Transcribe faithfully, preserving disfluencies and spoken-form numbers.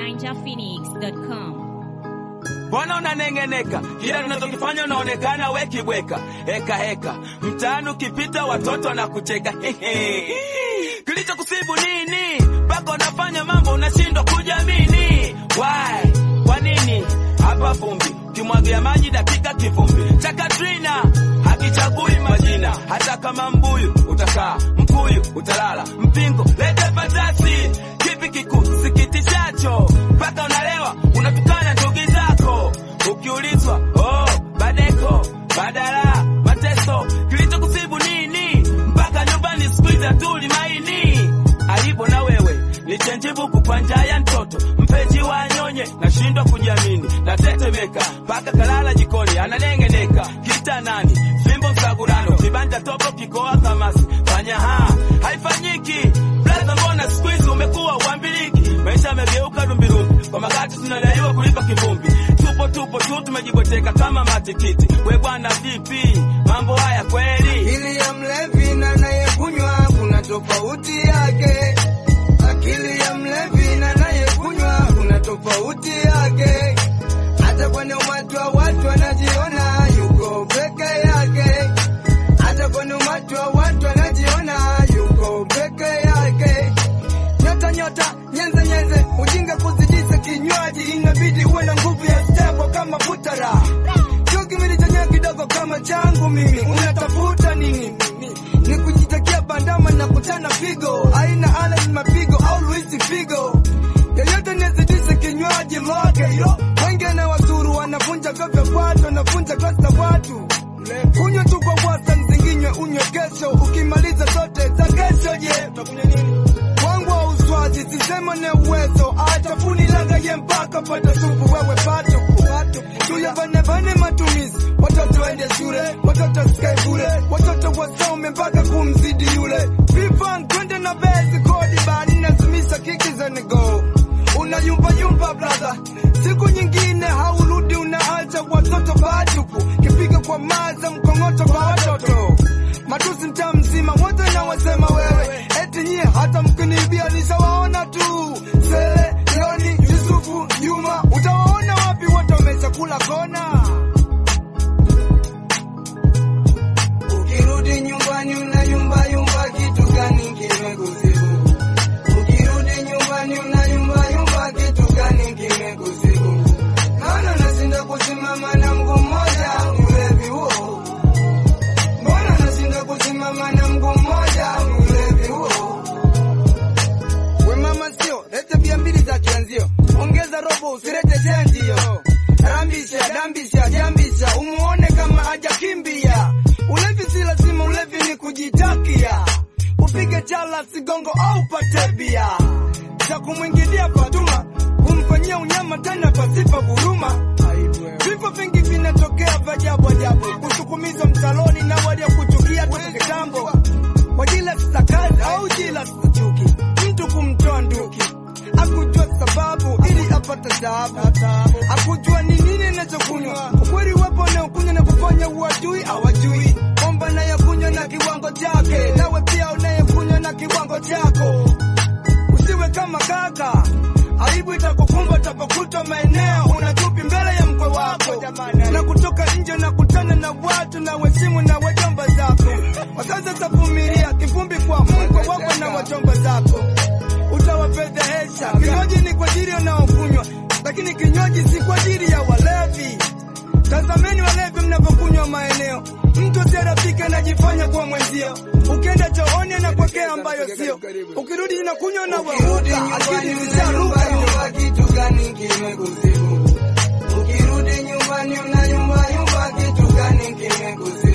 ninja phoenix dot com. Bwana unanengeneka, kila tunachokifanya unaonekana wekibweka. Heka heka, mtaani ukipita watoto wanakucheka. Kilicho kusibu nini? Bako unafanya mambo unashindwa kujiamini. Why? Kwa nini? Hapa vumbi, kimwagia maji dakika kivumbi. Cha Katrina, hakichagui majina. Hata kama mbuyu utakaa, mkuyu utalala. Mpingo, lete patasi. Kipi kiku, sikitishacho. Paka unalewa, unatukana ndugu zako. Ukiulizwa, oh, badeko, badala, mateso. Kilicho kusibu nini? Mpaka nyumbani squeeze tuli maini. Alipo na wewe, ni chenjibu kukwanja ya mtoto. Mpeji wa nyonye, nashindwa kujiamini. Natetemeka, paka kalala jikoni, ananengeneka. Kita nani? Fimbo msagurano, kibanja topo kikoa kamasi. Fanya haa, haifanyiki. Blaza mbona squeeze umekuwa uambiliki. Maisha megeuka rumbi-rumbi, kwa magati tunadaiwa kulipa kivumbi. Tupo tupo tu tumejiboteka kama matikiti. We bwana vipi, mambo haya kweli? Akili ya mlevi na anayekunywa kuna tofauti yake. Akili ya mlevi na anayekunywa kuna tofauti yake. Hata kwenye umati wa watu anajiona yuko peke yake. Hata kwenye umati wa watu anajiona yuko peke yake. Nyota nyota, nyenze nyenze, ujinga kuzidisha kinywaji. Inabidi uwe na nguvu ya stebo kama butara. Sio kimili chenye kidogo kama changu mimi. Unatafuta nini? Ni kujitakia bandama na kutana figo. Aina ala ni mapigo au Luisi Figo. Yoyote nezidisha kinywaji mwake yo. Wenge na wasuru wanavunja vyote watu, wanavunja klasi za watu. Kunywa tu kwa wasta mzinginywe unywe kesho. Ukimaliza zote za kesho je, utakunywa nini? Wangu wa uswazi sisema ne uwezo. Atafuni laga ye mpaka pata supu wewe pato. Tuyavane vane matumizi. Watoto waende shule, watoto sikae bure. Watoto wasome mpaka kumzidi yule. Vivan kwende na bezi kodi bani nasumisha kiki za nego. Unayumba yumba brother. Siku nyingine haurudi unaacha watoto batupu. Kipiga kwa maza mkongoto kwa watoto. Matusi mtaa mzima wote na wasema wewe. Eti nyie hata mkinibia nishawaona tu. Sele, Leoni, Yusufu, Juma. Utawaona wapi wote wameshakula kona. Ukirudi nyumbani unayumba yumba kitu gani kimekusibu. Ukirudi nyumbani unayumba yumba kitu gani kimekusibu. Maana nashinda kusimama na mguu mmoja mlevi huo. Mbona nashinda kusimama na mguu mmoja mlevi huo. We mama sio, lete bia mbili za kianzio. Ongeza robo usirete tenzio. Rambisha, dambisha, jambisha, umuone kama hajakimbia. Ulevi si lazima ulevi ni kujitakia. Upige chala sigongo au patebia. Cha kumwingilia Fatuma, kumfanyia unyama tena pasipa huruma. Vifo vingi vinatokea vajabu ajabu. Kusukumizwa msaloni na wali ya kuchukia toka kitambo. Kwa jila sisa kazi au jila sisa chuki. Mtu kumtoa nduki. Hakujua sababu ili apata taabu. Hakujua ni nini anachokunywa. Ukweli wapo na ukunywa na kufanya uadui hawajui. Omba na ya kunywa na kiwango chake. Nawe pia unayekunywa na kiwango chako. Usiwe kama kaka. Aibu itakukumba utapokuta maeneo. Unatupi mbele ya mkwe wako. Na kutoka nje na kutana na watu na wesimu na wajomba zako. Wakaza tavumilia kivumbi kwa mkwe wako na wajomba zako. Utawapedhehesha. Kinywaji ni kwa ajili unaokunywa, lakini kinywaji si kwa ajili ya walevi. Tazameni walevi mnapokunywa maeneo. Mtu serafika anajifanya kwa mwenzio. Ukienda chooni na kwekea ambayo sio. Ukirudi unakunywa na wahuka. Akili zisharuka. Kitu gani kimekusibu. Ukirudi nyumbani unayumba yumba kitu gani kimekusibu.